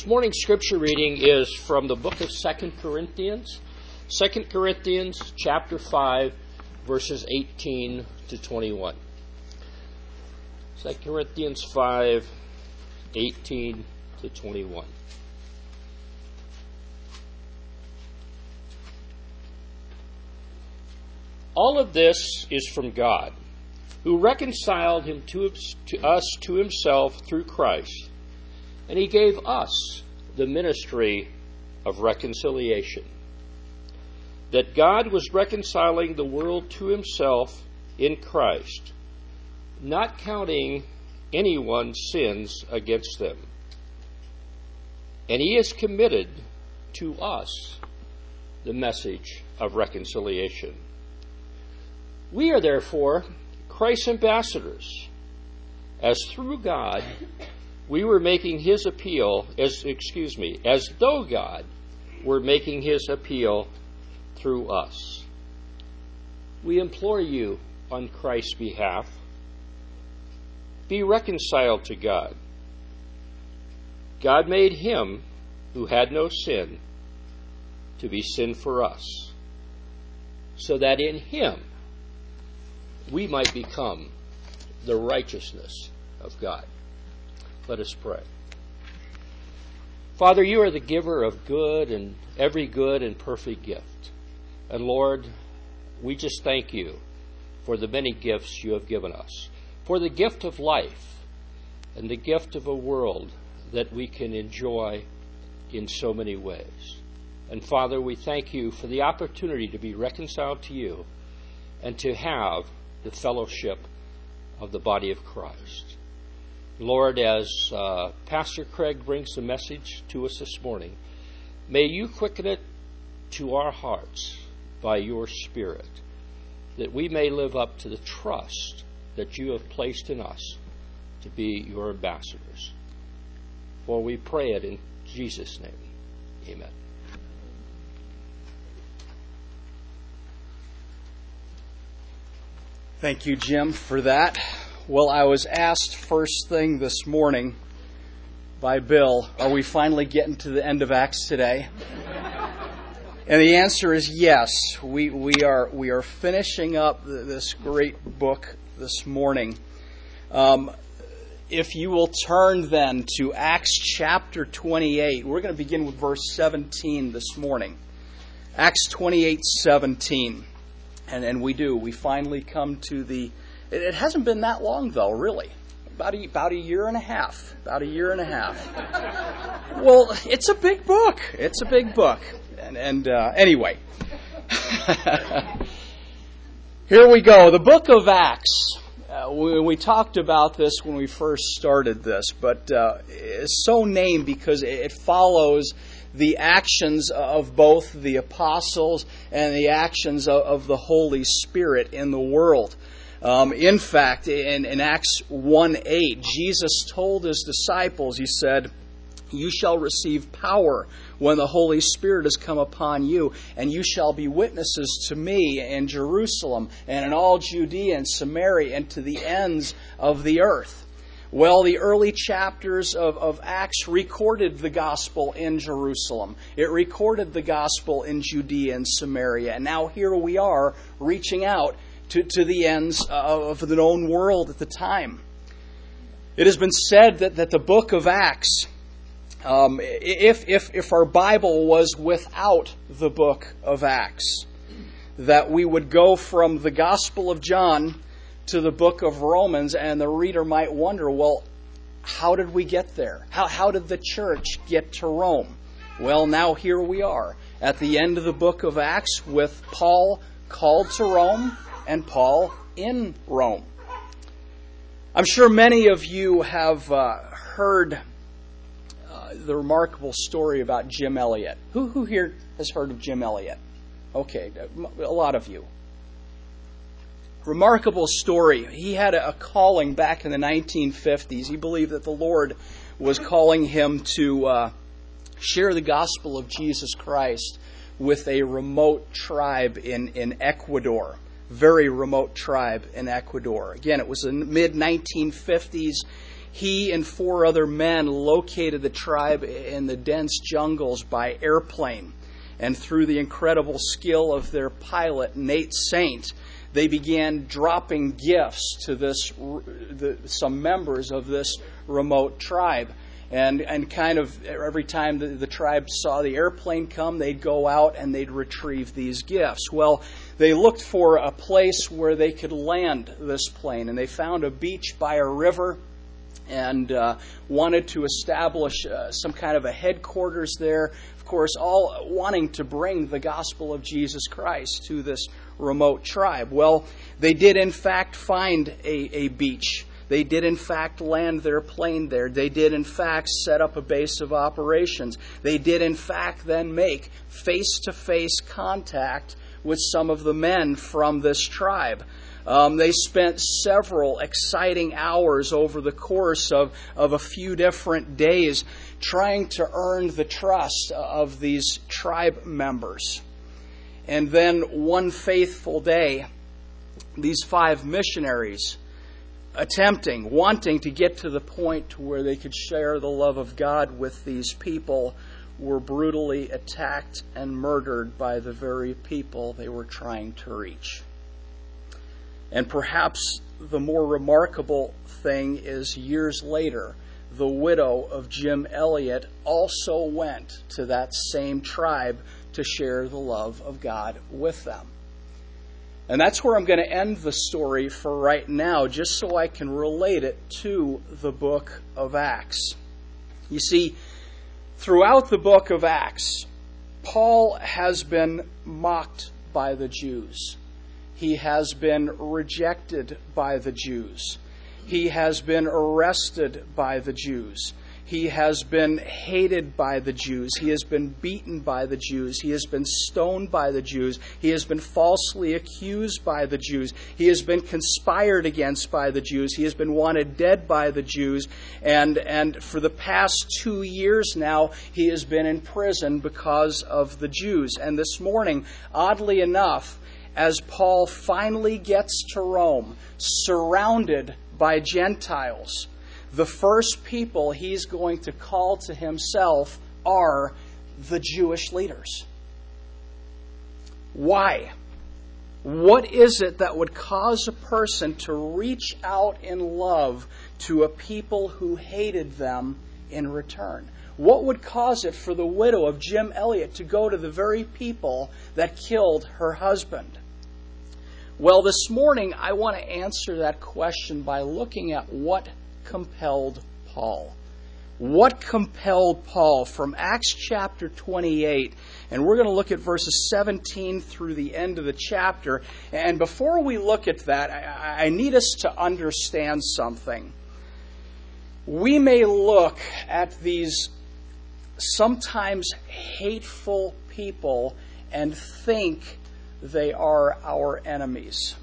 This morning's scripture reading is from the book of 2 Corinthians. 2 Corinthians chapter 5, verses 18 to 21. 2 Corinthians 5, 18 to 21. All of this is from God, who reconciled him to us to himself through Christ, and he gave us the ministry of reconciliation. That God was reconciling the world to himself in Christ, not counting anyone's sins against them. And he has committed to us the message of reconciliation. We are therefore Christ's ambassadors, as through God we were making his appeal, as though God were making his appeal through us. We implore you on Christ's behalf, be reconciled to God. God made him who had no sin to be sin for us, so that in him we might become the righteousness of God. Let us pray. Father, you are the giver of good and every good and perfect gift. And Lord, we just thank you for the many gifts you have given us, for the gift of life and the gift of a world that we can enjoy in so many ways. And Father, we thank you for the opportunity to be reconciled to you and to have the fellowship of the body of Christ. Lord, as Pastor Craig brings the message to us this morning, may you quicken it to our hearts by your Spirit, that we may live up to the trust that you have placed in us to be your ambassadors. For we pray it in Jesus' name. Amen. Thank you, Jim, for that. Well, I was asked first thing this morning by Bill, are we finally getting to the end of Acts today? And the answer is yes. We are finishing up this great book this morning. If you will turn then to Acts chapter 28, we're going to begin with verse 17 this morning. Acts 28:17. And we finally come to the... It hasn't been that long, though, really. About a year and a half. Well, it's a big book. And anyway. Here we go. The book of Acts. We talked about this when we first started this, but it's so named because it follows the actions of both the apostles and the actions of the Holy Spirit in the world. In fact, in Acts 1:8, Jesus told his disciples, he said, "You shall receive power when the Holy Spirit has come upon you, and you shall be witnesses to me in Jerusalem and in all Judea and Samaria and to the ends of the earth." Well, the early chapters of Acts recorded the gospel in Jerusalem. It recorded the gospel in Judea and Samaria. And now here we are reaching out to the ends of the known world at the time. It has been said that the book of Acts, if our Bible was without the book of Acts, that we would go from the Gospel of John to the book of Romans, and the reader might wonder, well, how did we get there? How did the church get to Rome? Well, now here we are at the end of the book of Acts with Paul called to Rome and Paul in Rome. I'm sure many of you have heard the remarkable story about Jim Elliot. Who here has heard of Jim Elliot? Okay, a lot of you. Remarkable story. He had a calling back in the 1950s. He believed that the Lord was calling him to share the gospel of Jesus Christ with a remote tribe in Ecuador. Very remote tribe in Ecuador. Again, it was in the mid-1950s. he and 4 other men located the tribe in the dense jungles by airplane. And through the incredible skill of their pilot, Nate Saint, they began dropping gifts to some members of this remote tribe. And kind of every time the tribe saw the airplane come, they'd go out and they'd retrieve these gifts. Well, they looked for a place where they could land this plane, and they found a beach by a river and wanted to establish some kind of a headquarters there. Of course, all wanting to bring the gospel of Jesus Christ to this remote tribe. Well, they did in fact find a beach. They did in fact land their plane there. They did in fact set up a base of operations. They did in fact then make face-to-face contact with some of the men from this tribe. They spent several exciting hours over the course of a few different days trying to earn the trust of these tribe members. And then one faithful day, these 5 missionaries wanting to get to the point where they could share the love of God with these people, were brutally attacked and murdered by the very people they were trying to reach. And perhaps the more remarkable thing is, years later, the widow of Jim Elliot also went to that same tribe to share the love of God with them. And that's where I'm going to end the story for right now, just so I can relate it to the book of Acts. You see, throughout the book of Acts, Paul has been mocked by the Jews. He has been rejected by the Jews. He has been arrested by the Jews. He has been hated by the Jews. He has been beaten by the Jews. He has been stoned by the Jews. He has been falsely accused by the Jews. He has been conspired against by the Jews. He has been wanted dead by the Jews. And for the past 2 years now, he has been in prison because of the Jews. And this morning, oddly enough, as Paul finally gets to Rome, surrounded by Gentiles, the first people he's going to call to himself are the Jewish leaders. Why? What is it that would cause a person to reach out in love to a people who hated them in return? What would cause it for the widow of Jim Elliot to go to the very people that killed her husband? Well, this morning I want to answer that question by looking at what compelled Paul. What compelled Paul from Acts chapter 28, and we're going to look at verses 17 through the end of the chapter. And before we look at that, I need us to understand something. We may look at these sometimes hateful people and think they are our enemies.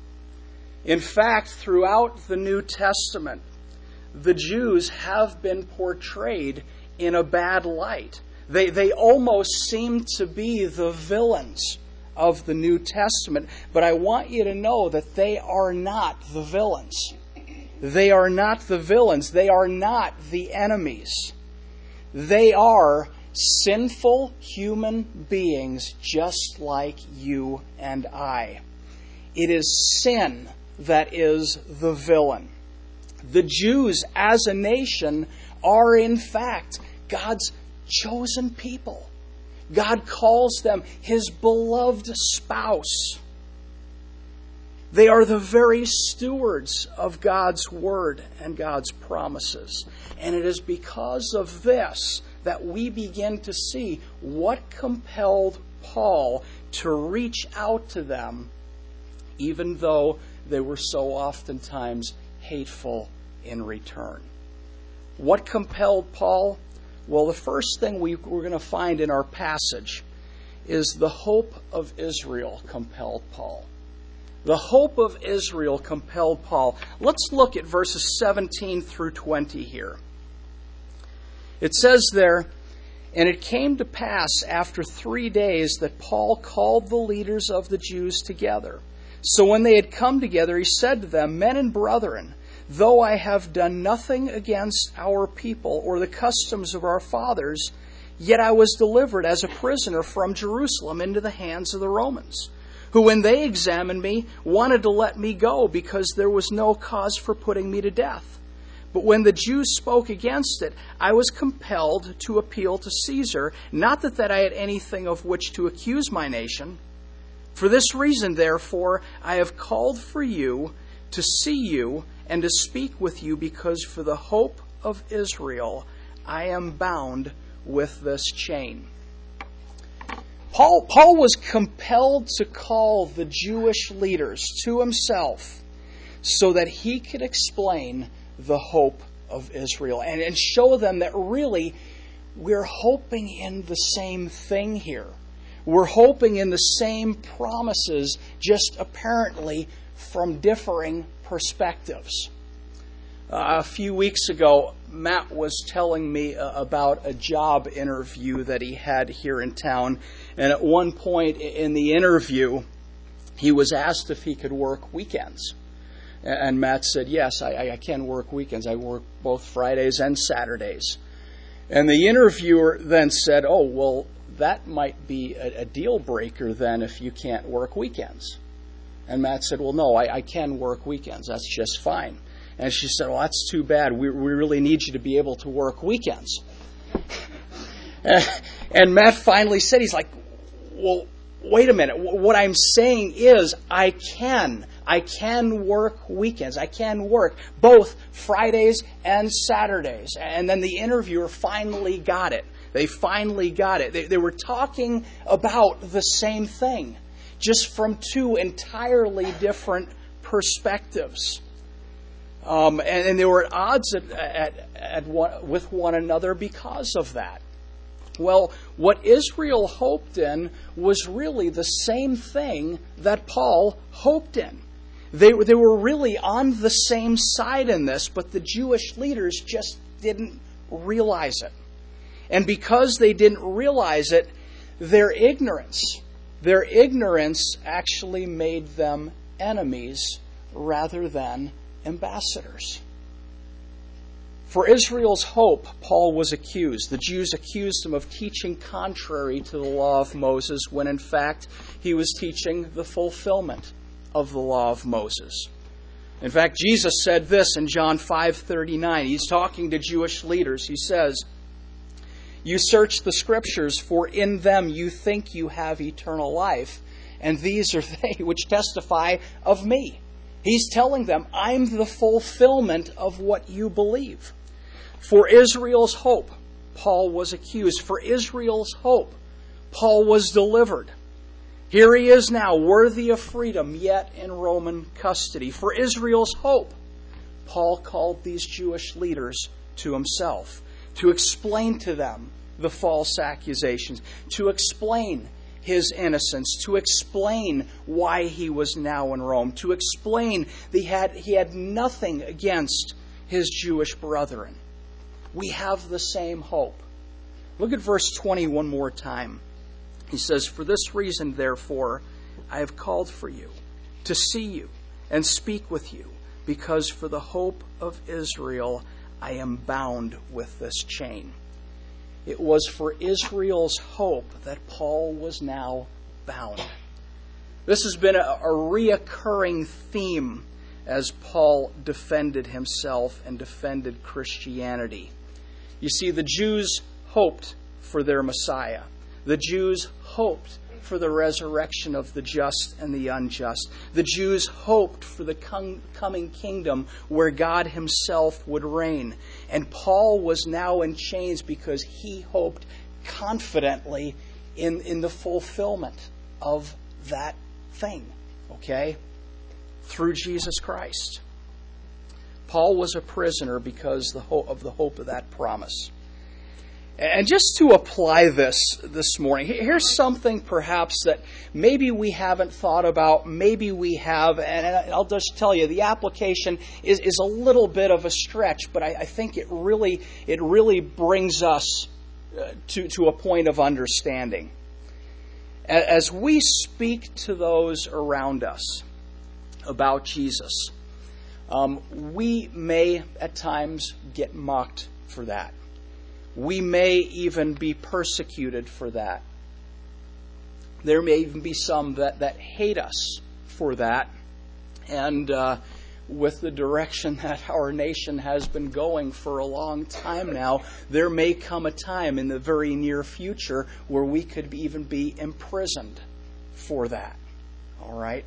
In fact, throughout the New Testament, the Jews have been portrayed in a bad light. They almost seem to be the villains of the New Testament. But I want you to know that they are not the villains. They are not the villains. They are not the enemies. They are sinful human beings just like you and I. It is sin that is the villain. The Jews as a nation are in fact God's chosen people. God calls them His beloved spouse. They are the very stewards of God's word and God's promises. And it is because of this that we begin to see what compelled Paul to reach out to them, even though they were so oftentimes hateful in return. What compelled Paul? Well, the first thing we're going to find in our passage is the hope of Israel compelled Paul. The hope of Israel compelled Paul. Let's look at verses 17 through 20 here. It says there, "And it came to pass after 3 days that Paul called the leaders of the Jews together. So when they had come together, he said to them, 'Men and brethren, though I have done nothing against our people or the customs of our fathers, yet I was delivered as a prisoner from Jerusalem into the hands of the Romans, who, when they examined me, wanted to let me go because there was no cause for putting me to death. But when the Jews spoke against it, I was compelled to appeal to Caesar, not that I had anything of which to accuse my nation. For this reason, therefore, I have called for you to see you and to speak with you, because for the hope of Israel I am bound with this chain. Paul was compelled to call the Jewish leaders to himself so that he could explain the hope of Israel and show them that really we're hoping in the same thing here. We're hoping in the same promises, just apparently from differing perspectives. A few weeks ago, Matt was telling me about a job interview that he had here in town. And at one point in the interview, he was asked if he could work weekends. And Matt said, yes, I can work weekends. I work both Fridays and Saturdays. And the interviewer then said, oh, well, that might be a deal breaker then if you can't work weekends. And Matt said, well, no, I can work weekends. That's just fine. And she said, well, that's too bad. We really need you to be able to work weekends. And Matt finally said, he's like, well, wait a minute. What I'm saying is I can work weekends. I can work both Fridays and Saturdays. And then the interviewer finally got it. They finally got it. They were talking about the same thing, just from two entirely different perspectives. And they were at odds with one another because of that. Well, what Israel hoped in was really the same thing that Paul hoped in. They were really on the same side in this, but the Jewish leaders just didn't realize it. And because they didn't realize it, their ignorance actually made them enemies rather than ambassadors. For Israel's hope, Paul was accused. The Jews accused him of teaching contrary to the law of Moses, when in fact he was teaching the fulfillment of the law of Moses. In fact, Jesus said this in John 5:39. He's talking to Jewish leaders. He says, "You search the Scriptures, for in them you think you have eternal life, and these are they which testify of me." He's telling them, I'm the fulfillment of what you believe. For Israel's hope, Paul was accused. For Israel's hope, Paul was delivered. Here he is now, worthy of freedom, yet in Roman custody. For Israel's hope, Paul called these Jewish leaders to himself to explain to them the false accusations, to explain his innocence, to explain why he was now in Rome, to explain that he had nothing against his Jewish brethren. We have the same hope. Look at verse 20 one more time. He says, "For this reason, therefore, I have called for you, to see you and speak with you, because for the hope of Israel I am bound with this chain." It was for Israel's hope that Paul was now bound. This has been a reoccurring theme as Paul defended himself and defended Christianity. You see, the Jews hoped for their Messiah. The Jews hoped for the resurrection of the just and the unjust. The Jews hoped for the coming kingdom where God himself would reign. And Paul was now in chains because he hoped confidently in the fulfillment of that thing, okay? Through Jesus Christ. Paul was a prisoner because of the hope of that promise. And just to apply this morning, here's something perhaps that maybe we haven't thought about, maybe we have, and I'll just tell you, the application is a little bit of a stretch, but I think it really brings us to a point of understanding. As we speak to those around us about Jesus, We may at times get mocked for that. We may even be persecuted for that. There may even be some that hate us for that. And with the direction that our nation has been going for a long time now, there may come a time in the very near future where we could even be imprisoned for that. All right?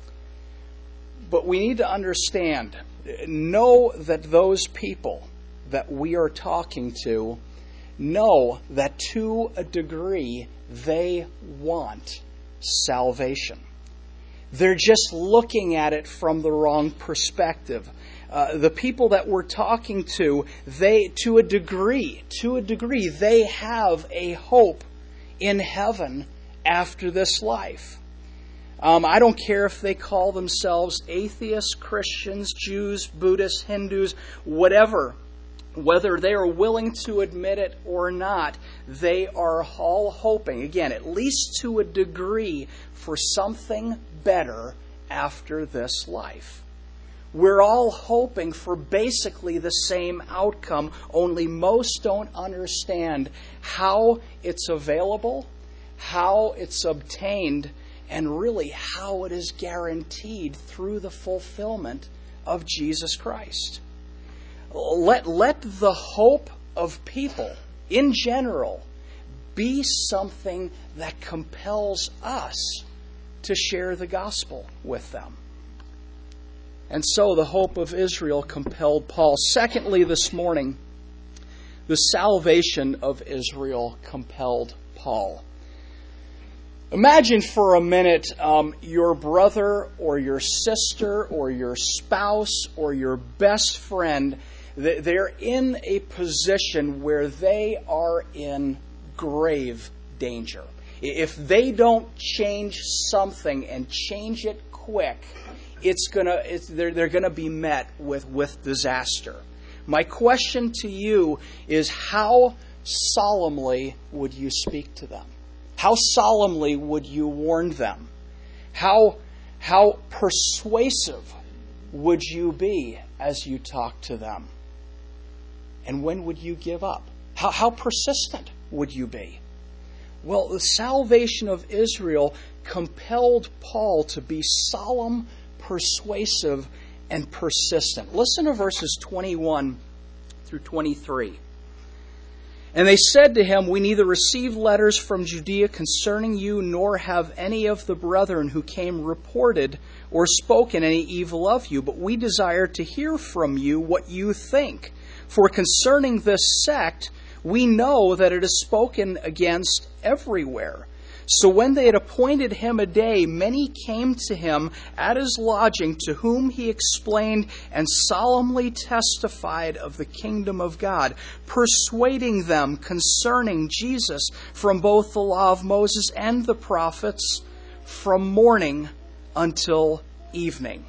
But we need to understand, know that those people that we are talking to know that to a degree they want salvation. They're just looking at it from the wrong perspective. The people that we're talking to, to a degree, they have a hope in heaven after this life. I don't care if they call themselves atheists, Christians, Jews, Buddhists, Hindus, whatever. Whether they are willing to admit it or not, they are all hoping, again, at least to a degree, for something better after this life. We're all hoping for basically the same outcome, only most don't understand how it's available, how it's obtained, and really how it is guaranteed through the fulfillment of Jesus Christ. Let the hope of people in general be something that compels us to share the gospel with them. And so the hope of Israel compelled Paul. Secondly, this morning, the salvation of Israel compelled Paul. Imagine for a minute your brother or your sister or your spouse or your best friend. They're in a position where they are in grave danger. If they don't change something and change it quick, they're going to be met with disaster. My question to you is, how solemnly would you speak to them? How solemnly would you warn them? How persuasive would you be as you talk to them? And when would you give up? How persistent would you be? Well, the salvation of Israel compelled Paul to be solemn, persuasive, and persistent. Listen to verses 21 through 23. And they said to him, "We neither received letters from Judea concerning you, nor have any of the brethren who came reported or spoken any evil of you, but we desire to hear from you what you think. For concerning this sect, we know that it is spoken against everywhere." So when they had appointed him a day, many came to him at his lodging, to whom he explained and solemnly testified of the kingdom of God, persuading them concerning Jesus from both the law of Moses and the prophets, from morning until evening.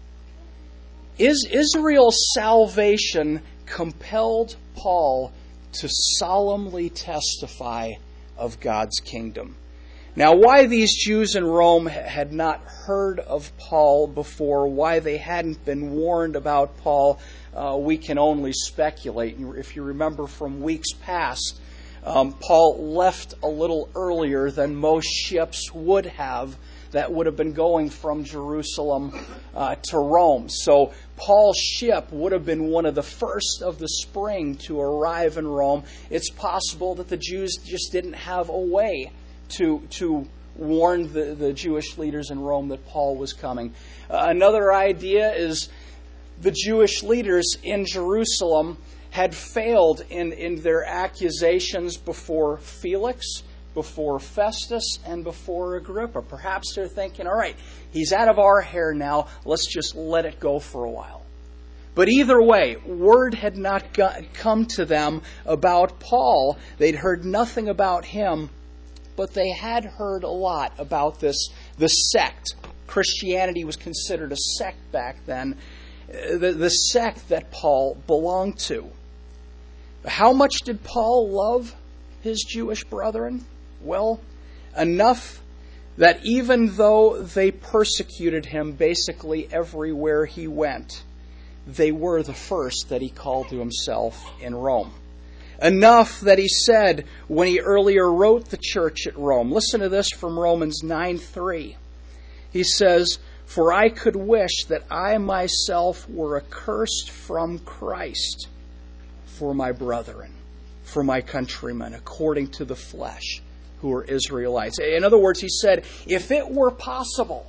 Israel's salvation compelled Paul to solemnly testify of God's kingdom. Now, why these Jews in Rome had not heard of Paul before, why they hadn't been warned about Paul, we can only speculate. If you remember from weeks past, Paul left a little earlier than most ships would have that would have been going from Jerusalem to Rome. So Paul's ship would have been one of the first of the spring to arrive in Rome. It's possible that the Jews just didn't have a way to warn the Jewish leaders in Rome that Paul was coming. Another idea is the Jewish leaders in Jerusalem had failed in their accusations before Felix, before Festus, and before Agrippa. Perhaps they're thinking, all right, he's out of our hair now, let's just let it go for a while. But either way, word had not come to them about Paul. They'd heard nothing about him, but they had heard a lot about the sect. Christianity was considered a sect back then, the sect that Paul belonged to. How much did Paul love his Jewish brethren? Well, enough that even though they persecuted him basically everywhere he went, they were the first that he called to himself in Rome. Enough that he said when he earlier wrote the church at Rome. Listen to this from Romans 9:3. He says, "For I could wish that I myself were accursed from Christ for my brethren, for my countrymen, according to the flesh, who are Israelites." In other words, he said, if it were possible,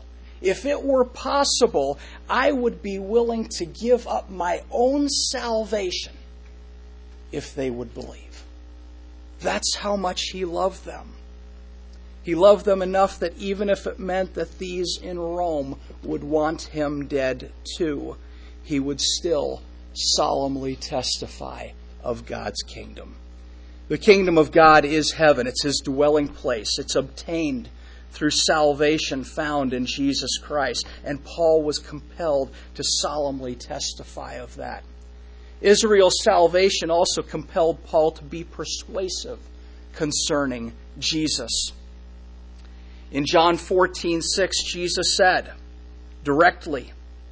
I would be willing to give up my own salvation if they would believe. That's how much he loved them. He loved them enough that even if it meant that these in Rome would want him dead too, he would still solemnly testify of God's kingdom. The kingdom of God is heaven. It's his dwelling place. It's obtained through salvation found in Jesus Christ. And Paul was compelled to solemnly testify of that. Israel's salvation also compelled Paul to be persuasive concerning Jesus. In John 14:6, Jesus said directly,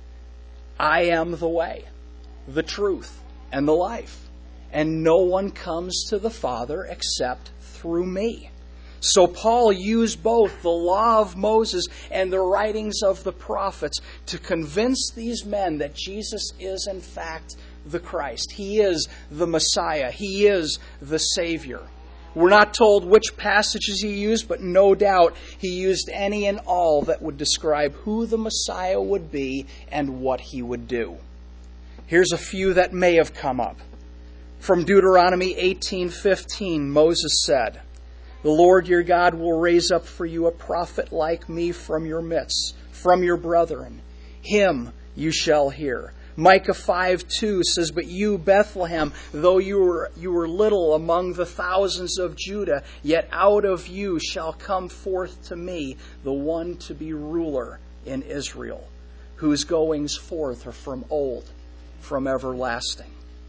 "I am the way, the truth, and the life, and no one comes to the Father except through me." So Paul used both the law of Moses and the writings of the prophets to convince these men that Jesus is in fact the Christ. He is the Messiah. He is the Savior. We're not told which passages he used, but no doubt he used any and all that would describe who the Messiah would be and what he would do. Here's a few that may have come up. From Deuteronomy 18:15, Moses said, "The Lord your God will raise up for you a prophet like me from your midst, from your brethren. Him you shall hear." Micah 5:2 says, "But you, Bethlehem, though you were little among the thousands of Judah, yet out of you shall come forth to me the one to be ruler in Israel, whose goings forth are from old, from everlasting."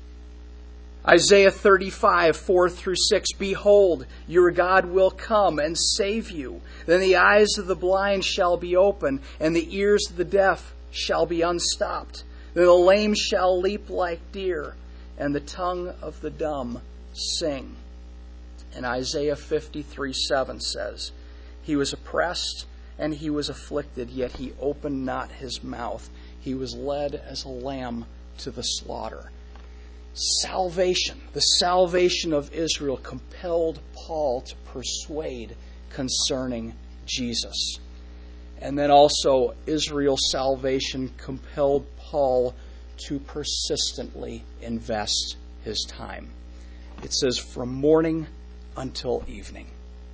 Isaiah 35:4-6, "Behold, your God will come and save you. Then the eyes of the blind shall be opened, and the ears of the deaf shall be unstopped. Then the lame shall leap like deer, and the tongue of the dumb sing." And Isaiah 53:7 says, "He was oppressed and he was afflicted, yet he opened not his mouth. He was led as a lamb to the slaughter." Salvation, the salvation of Israel, compelled Paul to persuade concerning Jesus. And then also Israel's salvation compelled Paul to persistently invest his time. It says from morning until evening.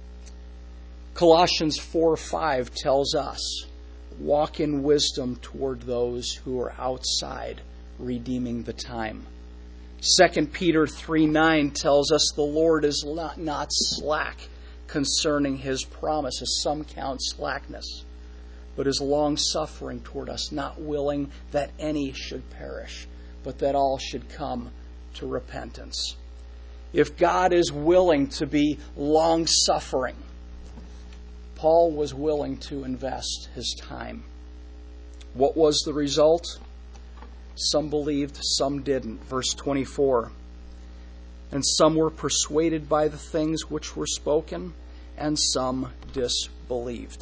Colossians 4:5 tells us, "Walk in wisdom toward those who are outside, redeeming the time." 2 Peter 3:9 tells us the Lord is not slack concerning his promise, as some count slackness, but is long-suffering toward us, not willing that any should perish, but that all should come to repentance. If God is willing to be long-suffering, Paul was willing to invest his time. What was the result? Some believed, some didn't. Verse 24. "And some were persuaded by the things which were spoken, and some disbelieved."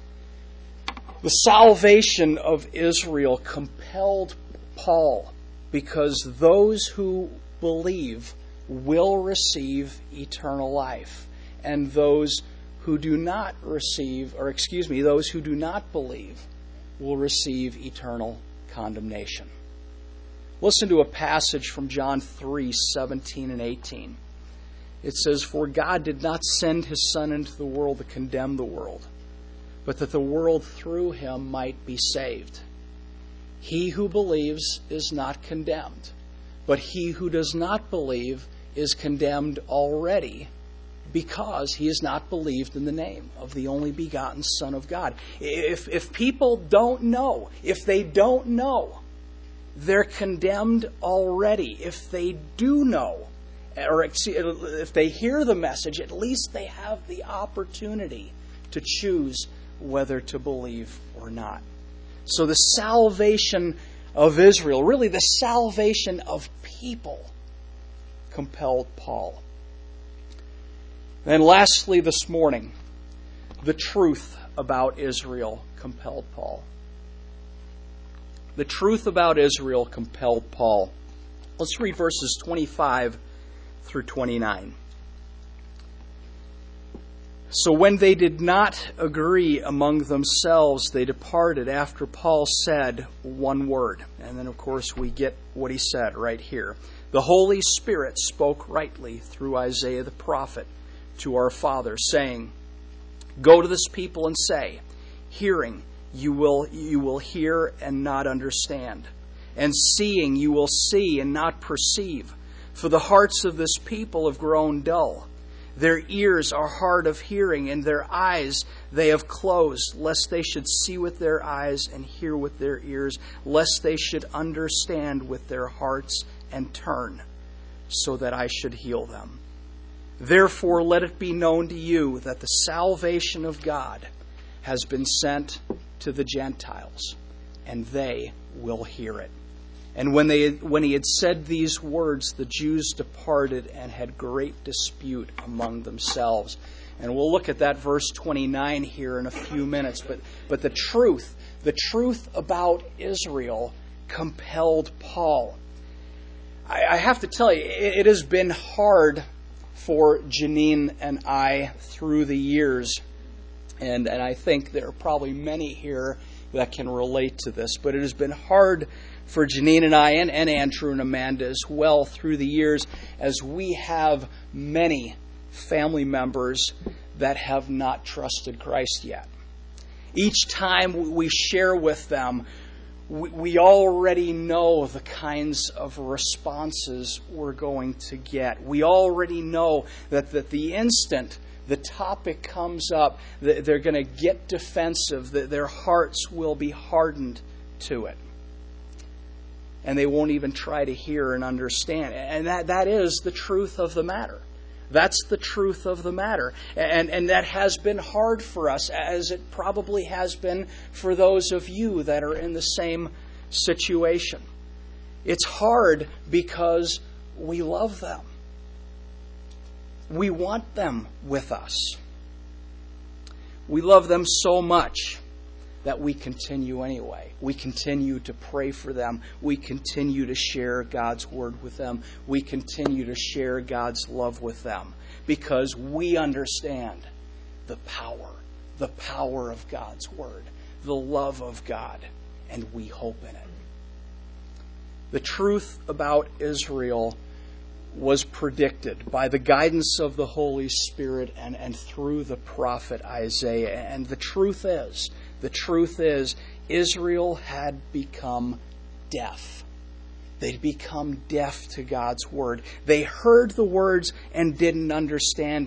The salvation of Israel compelled Paul because those who believe will receive eternal life, and those who do not believe will receive eternal condemnation. Listen to a passage from John 3:17 and 18. It says, "For God did not send his Son into the world to condemn the world, but that the world through him might be saved. He who believes is not condemned, but he who does not believe is condemned already, because he has not believed in the name of the only begotten Son of God." If people don't know, if they don't know, they're condemned already. If they do know, or if they hear the message, at least they have the opportunity to choose whether to believe or not. So the salvation of Israel, really the salvation of people, compelled Paul. And lastly this morning, the truth about Israel compelled Paul. The truth about Israel compelled Paul. Let's read verses 25 through 29. So when they did not agree among themselves, they departed after Paul said one word. And then, of course, we get what he said right here. The Holy Spirit spoke rightly through Isaiah the prophet to our father, saying, Go to this people and say, Hearing, you will hear and not understand. And seeing, you will see and not perceive. For the hearts of this people have grown dull. Their ears are hard of hearing, and their eyes they have closed, lest they should see with their eyes and hear with their ears, lest they should understand with their hearts and turn, so that I should heal them. Therefore, let it be known to you that the salvation of God has been sent to the Gentiles, and they will hear it. And when he had said these words, the Jews departed and had great dispute among themselves. And we'll look at that verse 29 here in a few minutes. But the truth about Israel compelled Paul. I have to tell you, it has been hard for Janine and I through the years. And I think there are probably many here that can relate to this. But it has been hard for Janine and I, and Andrew and Amanda as well, through the years, as we have many family members that have not trusted Christ yet. Each time we share with them, we already know the kinds of responses we're going to get. We already know that the instant the topic comes up, they're going to get defensive, that their hearts will be hardened to it. And they won't even try to hear and understand. And that is the truth of the matter. That's the truth of the matter. And that has been hard for us, as it probably has been for those of you that are in the same situation. It's hard because we love them. We want them with us. We love them so much that we continue anyway. We continue to pray for them. We continue to share God's word with them. We continue to share God's love with them because we understand the power of God's word, the love of God, and we hope in it. The truth about Israel was predicted by the guidance of the Holy Spirit and through the prophet Isaiah. And the truth is, Israel had become deaf. They'd become deaf to God's word. They heard the words and didn't understand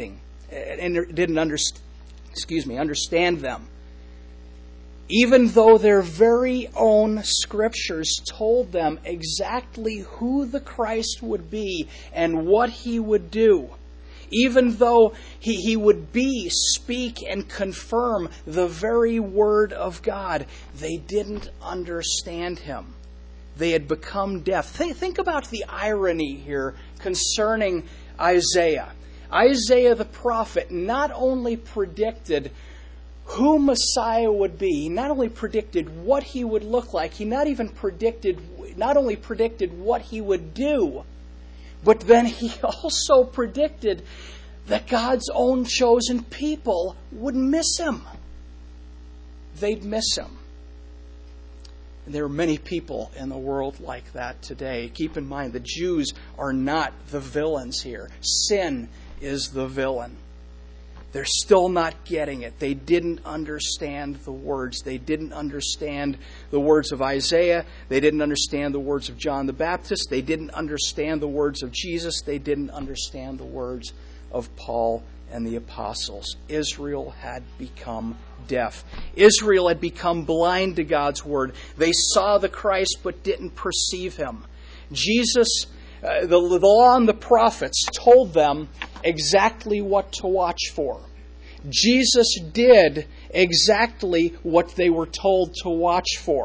them. Even though their very own scriptures told them exactly who the Christ would be and what he would do. Even though he would speak and confirm the very word of God, they didn't understand him. They had become deaf. Think about the irony here concerning Isaiah. Isaiah the prophet not only predicted who Messiah would be, he not only predicted what he would look like, he not only predicted what he would do, but then he also predicted that God's own chosen people would miss him. They'd miss him. And there are many people in the world like that today. Keep in mind, the Jews are not the villains here. Sin is the villain. They're still not getting it. They didn't understand the words. They didn't understand the words of Isaiah. They didn't understand the words of John the Baptist. They didn't understand the words of Jesus. They didn't understand the words of Paul and the apostles. Israel had become deaf. Israel had become blind to God's word. They saw the Christ but didn't perceive him. Jesus, the law and the prophets told them exactly what to watch for. Jesus did exactly what they were told to watch for.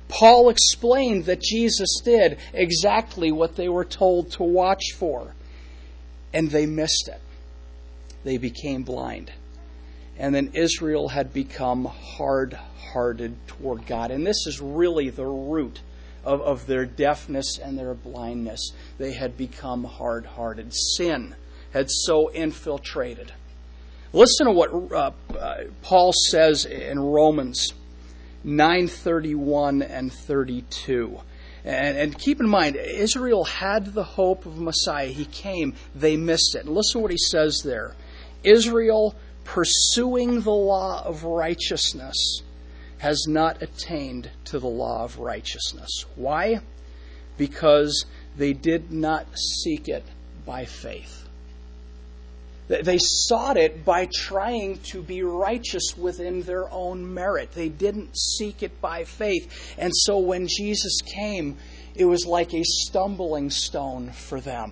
Paul explained that Jesus did exactly what they were told to watch for. And they missed it. They became blind. And then Israel had become hard-hearted toward God. And this is really the root of their deafness and their blindness. They had become hard-hearted. Sin had so infiltrated. Listen to what Paul says in Romans 9:31 and 32. And keep in mind, Israel had the hope of Messiah. He came. They missed it. And listen to what he says there. Israel, pursuing the law of righteousness, has not attained to the law of righteousness. Why? Because they did not seek it by faith. They sought it by trying to be righteous within their own merit. They didn't seek it by faith. And so when Jesus came, it was like a stumbling stone for them.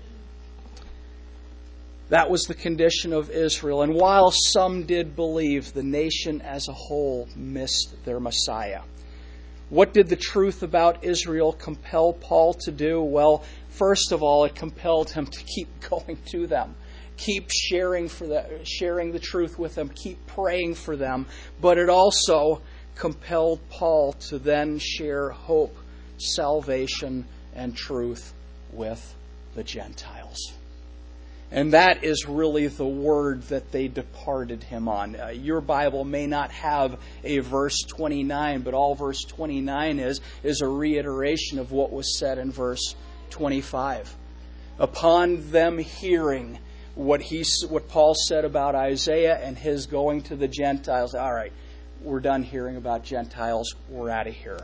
That was the condition of Israel. And while some did believe, the nation as a whole missed their Messiah. What did the truth about Israel compel Paul to do? Well, first of all, it compelled him to keep going to them. Keep sharing the truth with them. Keep praying for them. But it also compelled Paul to then share hope, salvation, and truth with the Gentiles. And that is really the word that they departed him on. Your Bible may not have a verse 29, but all verse 29 is a reiteration of what was said in verse 25. Upon them hearing what Paul said about Isaiah and his going to the Gentiles, all right, we're done hearing about Gentiles. We're out of here.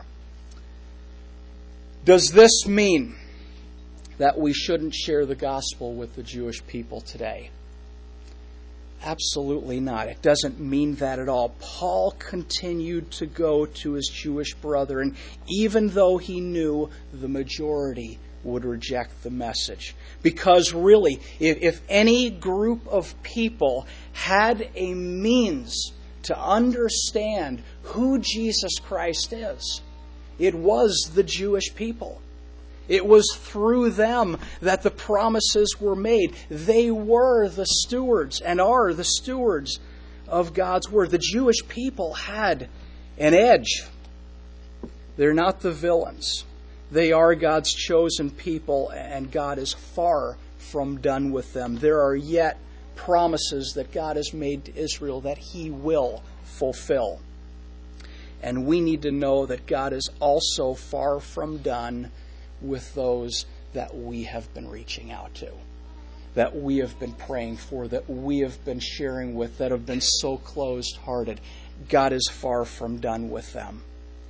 Does this mean that we shouldn't share the gospel with the Jewish people today? Absolutely not. It doesn't mean that at all. Paul continued to go to his Jewish brethren, even though he knew the majority would reject the message. Because really, if any group of people had a means to understand who Jesus Christ is, it was the Jewish people. It was through them that the promises were made. They were the stewards and are the stewards of God's word. The Jewish people had an edge. They're not the villains. They are God's chosen people, and God is far from done with them. There are yet promises that God has made to Israel that He will fulfill. And we need to know that God is also far from done with those that we have been reaching out to, that we have been praying for, that we have been sharing with, that have been so closed-hearted. God is far from done with them.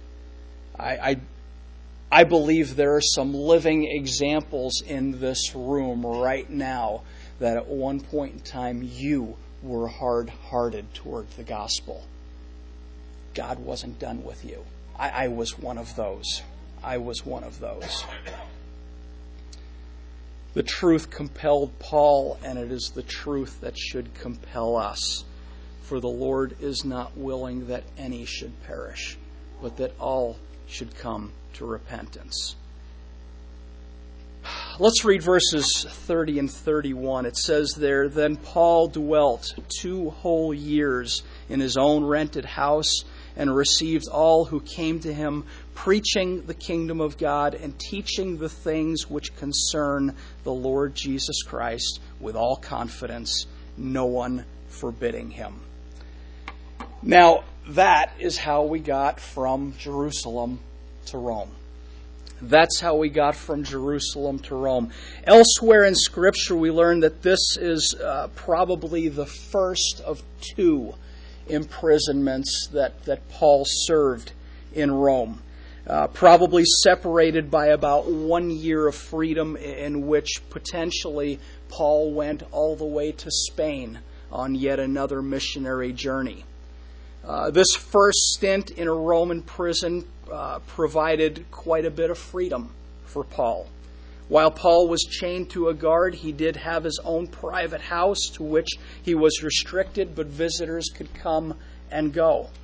I believe there are some living examples in this room right now that at one point in time you were hard-hearted toward the gospel. God wasn't done with you. I was one of those. I was one of those. The truth compelled Paul, and it is the truth that should compel us. For the Lord is not willing that any should perish, but that all should come to repentance. Let's read verses 30 and 31. It says there, "Then Paul dwelt 2 whole years in his own rented house and received all who came to him, preaching the kingdom of God and teaching the things which concern the Lord Jesus Christ with all confidence, no one forbidding him." Now, that is how we got from Jerusalem to Rome. That's how we got from Jerusalem to Rome. Elsewhere in Scripture, we learn that this is probably the first of 2 imprisonments that Paul served in Rome. Probably separated by about 1 year of freedom, in which potentially Paul went all the way to Spain on yet another missionary journey. This first stint in a Roman prison provided quite a bit of freedom for Paul. While Paul was chained to a guard, he did have his own private house to which he was restricted, but visitors could come and go.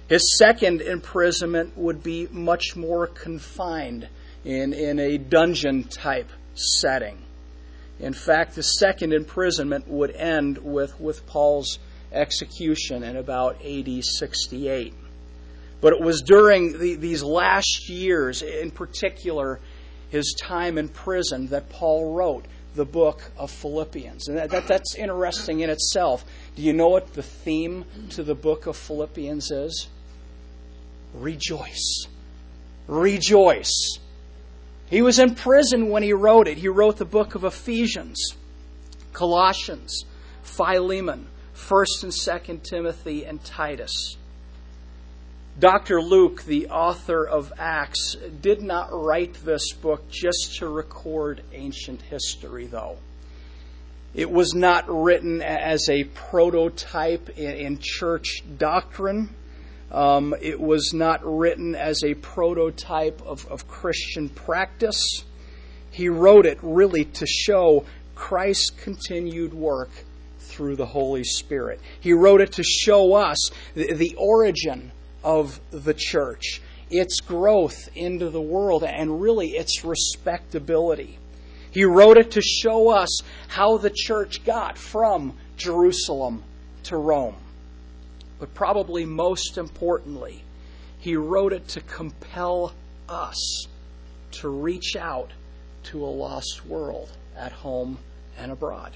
His second imprisonment would be much more confined in a dungeon-type setting. In fact, the second imprisonment would end with Paul's execution in about AD 68. But it was during these last years, in particular his time in prison, that Paul wrote the book of Philippians. And that's interesting in itself. Do you know what the theme to the book of Philippians is? Rejoice. Rejoice. He was in prison when he wrote it. He wrote the book of Ephesians, Colossians, Philemon, 1st and 2nd Timothy, and Titus. Dr. Luke, the author of Acts, did not write this book just to record ancient history, though. It was not written as a prototype in church doctrine. It was not written as a prototype of Christian practice. He wrote it really to show Christ's continued work through the Holy Spirit. He wrote it to show us the origin of the church, its growth into the world, and really its respectability. He wrote it to show us how the church got from Jerusalem to Rome. But probably most importantly, he wrote it to compel us to reach out to a lost world at home and abroad.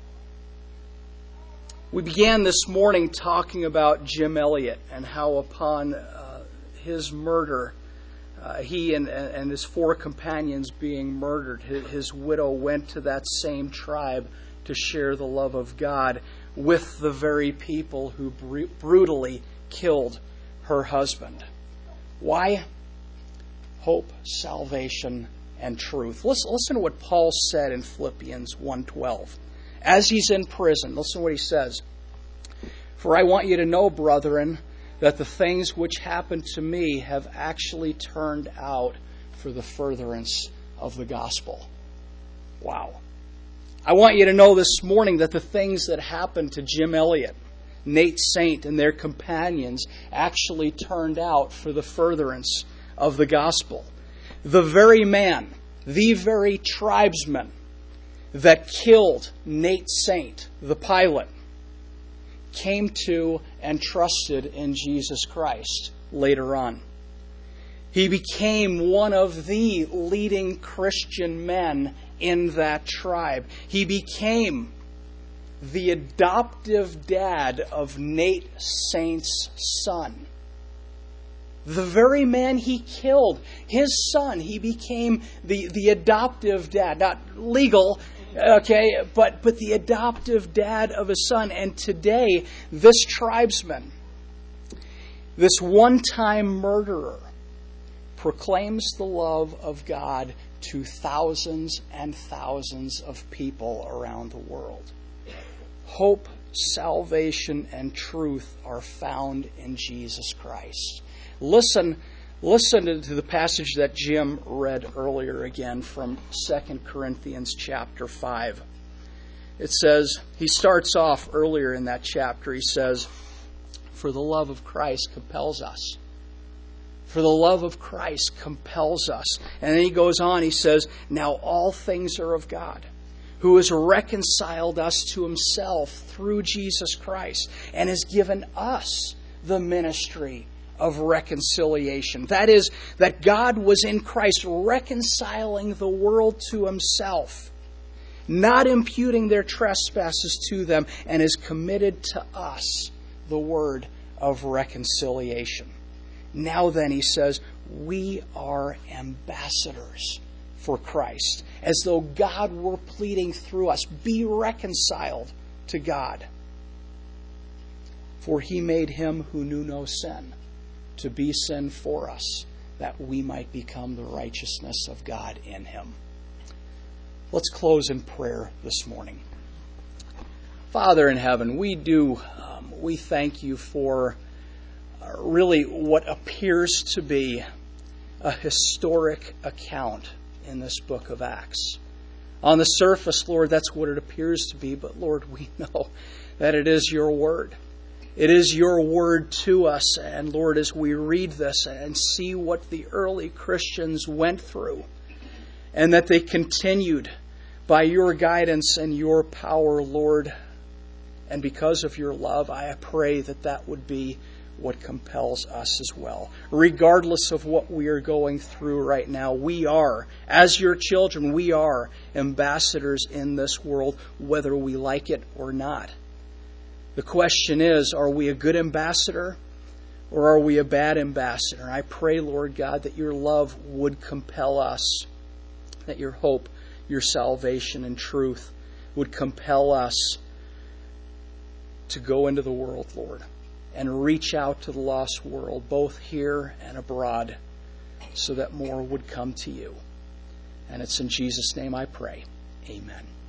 We began this morning talking about Jim Elliot and how upon his murder, he and his 4 companions being murdered, his widow went to that same tribe to share the love of God with the very people who brutally killed her husband. Why? Hope, salvation, and truth. Listen to what Paul said in Philippians 1:12. As he's in prison, listen to what he says. For I want you to know, brethren, that the things which happened to me have actually turned out for the furtherance of the gospel. Wow. I want you to know this morning that the things that happened to Jim Elliot, Nate Saint, and their companions actually turned out for the furtherance of the gospel. The very man, the very tribesman that killed Nate Saint, the pilot, came to and trusted in Jesus Christ later on. He became one of the leading Christian men in that tribe. He became the adoptive dad of Nate Saint's son. The very man he killed, his son, he became the adoptive dad. Not legal, okay, but the adoptive dad of his son. And today, this tribesman, this one-time murderer, proclaims the love of God to thousands and thousands of people around the world. Hope, salvation, and truth are found in Jesus Christ. Listen to the passage that Jim read earlier again from 2 Corinthians chapter 5. It says, he starts off earlier in that chapter, he says, for the love of Christ compels us. For the love of Christ compels us. And then he goes on, he says, now all things are of God, who has reconciled us to himself through Jesus Christ and has given us the ministry of reconciliation. That is, that God was in Christ reconciling the world to himself, not imputing their trespasses to them, and has committed to us the word of reconciliation. Now then, he says, we are ambassadors for Christ, as though God were pleading through us, be reconciled to God. For he made him who knew no sin to be sin for us, that we might become the righteousness of God in him. Let's close in prayer this morning. Father in heaven, we thank you for really what appears to be a historic account in this book of Acts. On the surface, Lord, that's what it appears to be, but Lord, we know that it is your word. It is your word to us. And Lord, as we read this and see what the early Christians went through, and that they continued by your guidance and your power, Lord, and because of your love, I pray that that would be what compels us as well. Regardless of what we are going through right now, we are, as your children, we are ambassadors in this world, whether we like it or not. The question is, are we a good ambassador or are we a bad ambassador? And I pray, Lord God, that your love would compel us, that your hope, your salvation and truth would compel us to go into the world, Lord, and reach out to the lost world, both here and abroad, so that more would come to you. And it's in Jesus' name I pray. Amen.